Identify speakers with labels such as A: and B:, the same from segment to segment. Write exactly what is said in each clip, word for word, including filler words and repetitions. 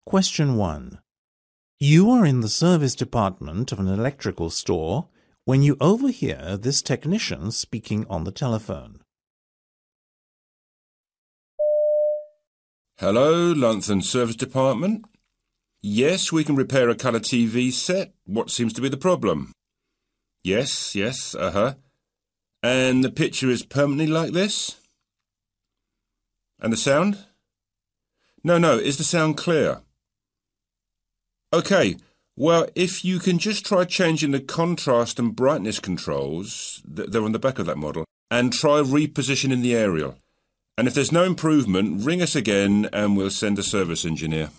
A: Question one. You are in the service department of an electrical store when you overhear this technician speaking on the telephone.
B: Hello, Lunthorne Service Department. Yes, we can repair a colour T V set. What seems to be the problem? Yes, yes, uh-huh. And the picture is permanently like this? And the sound? No, no, is the sound clear? OK, well, if you can just try changing the contrast and brightness controls, they're on the back of that model, and try repositioning the aerial. And if there's no improvement, ring us again and we'll send a service engineer.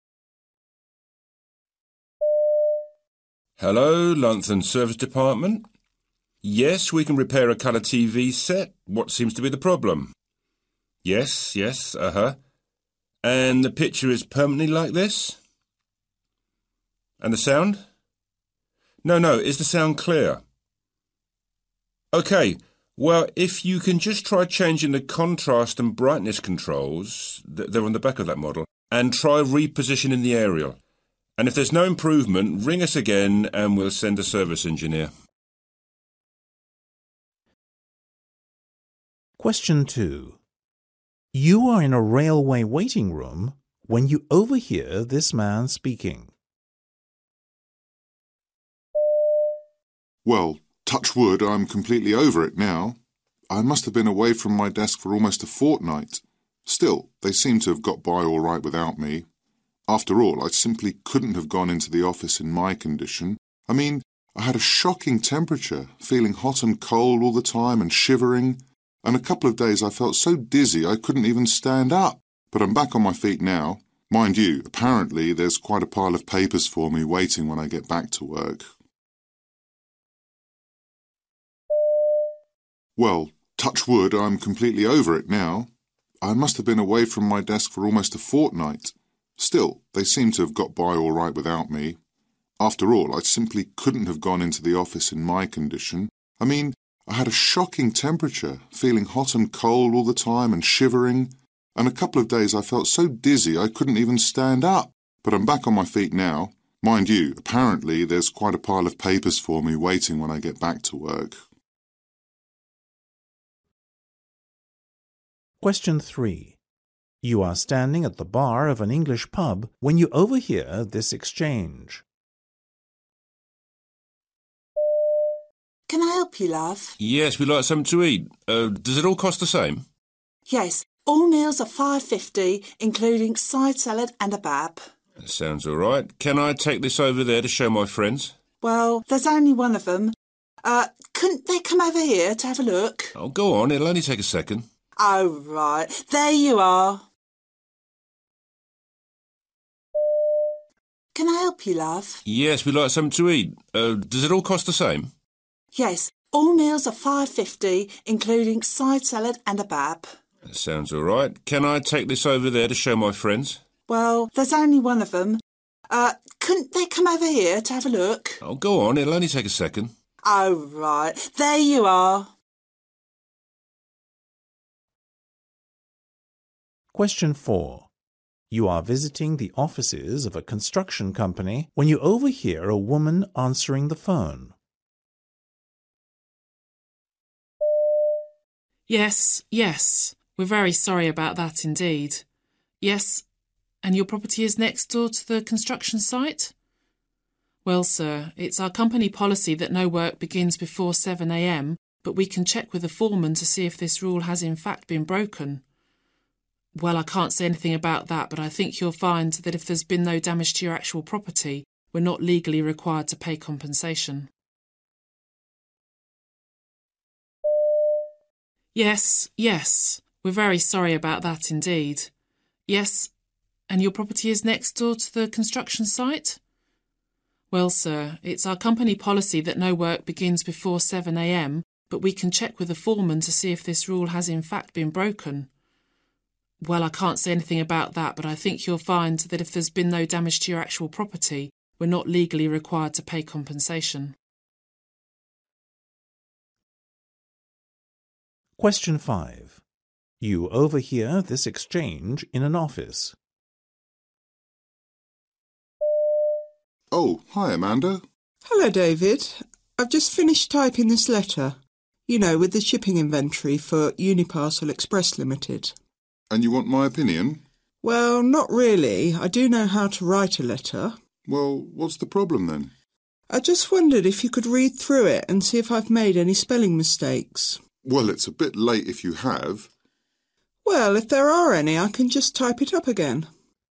B: Hello, Lunthorne Service Department. Yes, we can repair a colour T V set. What seems to be the problem? Yes, yes, uh-huh. And the picture is permanently like this? And the sound? No, no, is the sound clear? OK, well, if you can just try changing the contrast and brightness controls, they're on the back of that model, and try repositioning the aerial. And if there's no improvement, ring us again and we'll send a service engineer.
A: Question two. You are in a railway waiting room when you overhear this man speaking.
C: Well, touch wood, I'm completely over it now. I must have been away from my desk for almost a fortnight. Still, they seem to have got by all right without me. After all, I simply couldn't have gone into the office in my condition. I mean, I had a shocking temperature, feeling hot and cold all the time and shivering. And a couple of days I felt so dizzy I couldn't even stand up. But I'm back on my feet now. Mind you, apparently there's quite a pile of papers for me waiting when I get back to work. Well, touch wood, I'm completely over it now. I must have been away from my desk for almost a fortnight. Still, they seem to have got by all right without me. After all, I simply couldn't have gone into the office in my condition. I mean, I had a shocking temperature, feeling hot and cold all the time and shivering. And a couple of days I felt so dizzy I couldn't even stand up. But I'm back on my feet now. Mind you, apparently there's quite a pile of papers for me waiting when I get back to work.
A: Question three. You are standing at the bar of an English pub when you overhear this exchange.
D: Can I help you, love?
B: Yes, we'd like something to eat. Uh, does it all cost the same?
D: Yes, all meals are five fifty, including side salad and a bab.
B: That sounds all right. Can I take this over there to show my friends?
D: Well, there's only one of them. Uh, couldn't they come over here to have a look?
B: Oh, go on. It'll only take a second.
D: Oh, right. There you are. Can I help you, love?
B: Yes, we'd like something to eat. Uh, does it all cost the same?
D: Yes, all meals are five fifty, including side salad and a bab.
B: That sounds all right. Can I take this over there to show my friends?
D: Well, there's only one of them. Uh, couldn't they come over here to have a look?
B: Oh, go on. It'll only take a second.
D: Oh, right. There you are.
A: Question four. You are visiting the offices of a construction company when you overhear a woman answering the phone.
E: Yes, yes. We're very sorry about that indeed. Yes, and your property is next door to the construction site? Well, sir, it's our company policy that no work begins before seven a m, but we can check with the foreman to see if this rule has in fact been broken. Well, I can't say anything about that, but I think you'll find that if there's been no damage to your actual property, we're not legally required to pay compensation. Yes, yes. We're very sorry about that indeed. Yes, and your property is next door to the construction site? Well, sir, it's our company policy that no work begins before seven a m, but we can check with the foreman to see if this rule has in fact been broken. Well, I can't say anything about that, but I think you'll find that if there's been no damage to your actual property, we're not legally required to pay compensation.
A: Question five. You overhear this exchange in an office.
C: Oh, hi, Amanda.
F: Hello, David. I've just finished typing this letter. You know, with the shipping inventory for Uniparcel Express Limited.
C: And you want my opinion?
F: Well, not really. I do know how to write a letter.
C: Well, what's the problem then?
F: I just wondered if you could read through it and see if I've made any spelling mistakes.
C: Well, it's a bit late if you have.
F: Well, if there are any, I can just type it up again.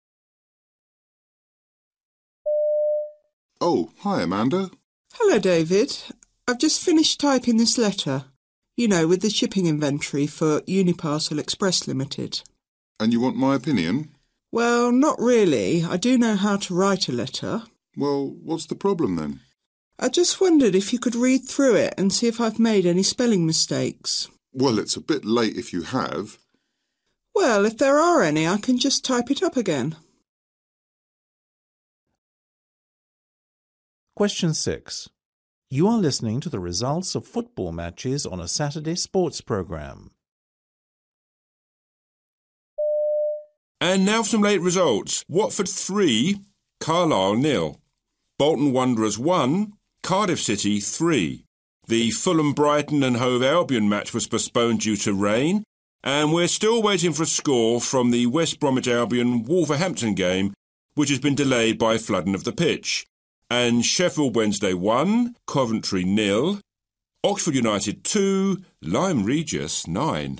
C: Oh, hi, Amanda.
F: Hello, David. I've just finished typing this letter. You know, with the shipping inventory for Uniparcel Express Limited.
C: And you want my opinion?
F: Well, not really. I do know how to write a letter.
C: Well, what's the problem then?
F: I just wondered if you could read through it and see if I've made any spelling mistakes.
C: Well, it's a bit late if you have.
F: Well, if there are any, I can just type it up again.
A: Question six. You are listening to the results of football matches on a Saturday sports programme.
B: And now for some late results. Watford three, Carlisle nil. Bolton Wanderers one, Cardiff City three. The Fulham Brighton and Hove Albion match was postponed due to rain, and we're still waiting for a score from the West Bromwich Albion Wolverhampton game, which has been delayed by flooding of the pitch. And Sheffield Wednesday one, Coventry nil. Oxford United two, Lyme Regis nine.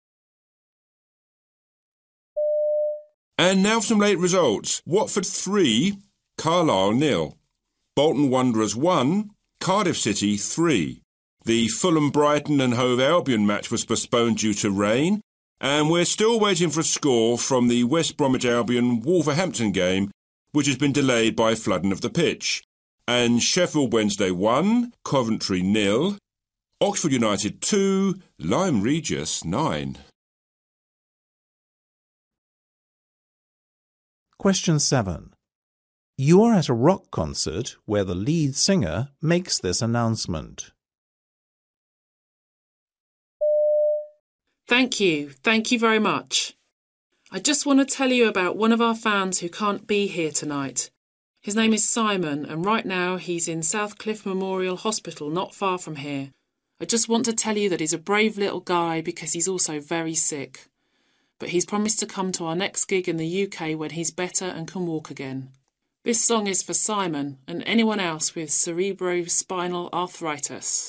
B: And now for some late results. Watford three, Carlisle nil. Bolton Wanderers one, Cardiff City three. The Fulham Brighton and Hove Albion match was postponed due to rain, and we're still waiting for a score from the West Bromwich Albion Wolverhampton game, which has been delayed by flooding of the pitch. And Sheffield Wednesday one, Coventry nil. Oxford United two, Lyme Regis nine.
A: Question seven. You are at a rock concert where the lead singer makes this announcement.
E: Thank you. Thank you very much. I just want to tell you about one of our fans who can't be here tonight. His name is Simon, and right now he's in Southcliffe Memorial Hospital not far from here. I just want to tell you that he's a brave little guy because he's also very sick. But he's promised to come to our next gig in the U K when he's better and can walk again. This song is for Simon and anyone else with cerebrospinal arthritis.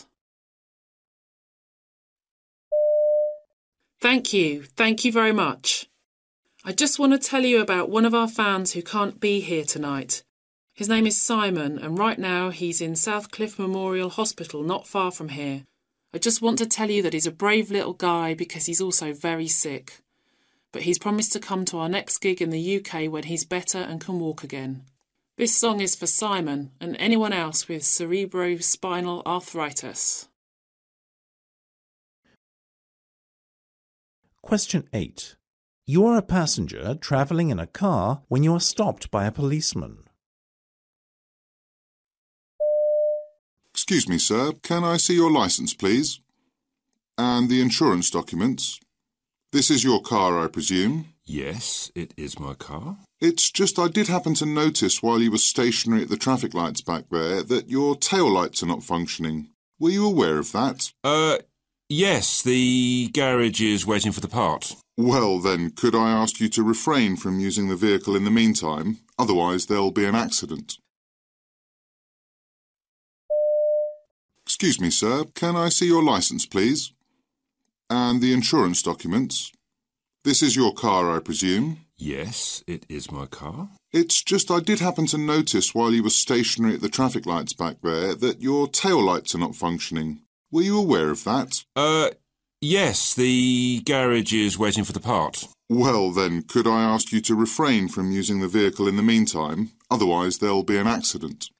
E: Thank you. Thank you very much. I just want to tell you about one of our fans who can't be here tonight. His name is Simon, and right now he's in Southcliffe Memorial Hospital not far from here. I just want to tell you that he's a brave little guy because he's also very sick. But he's promised to come to our next gig in the U K when he's better and can walk again. This song is for Simon and anyone else with cerebrospinal arthritis.
A: Question eight. You are a passenger travelling in a car when you are stopped by a policeman.
C: Excuse me, sir. Can I see your licence, please? And the insurance documents? This is your car, I presume?
B: Yes, it is my car.
C: It's just I did happen to notice while you were stationary at the traffic lights back there that your tail lights are not functioning. Were you aware of that?
B: Uh, yes, the garage is waiting for the part.
C: Well, then, could I ask you to refrain from using the vehicle in the meantime? Otherwise, there'll be an accident. Excuse me, sir. Can I see your licence, please? And the insurance documents? This is your car, I presume?
B: Yes, it is my car.
C: It's just I did happen to notice while you were stationary at the traffic lights back there that your tail lights are not functioning. Were you aware of that?
B: Uh, yes, the garage is waiting for the part.
C: Well, then, could I ask you to refrain from using the vehicle in the meantime? Otherwise, there'll be an accident.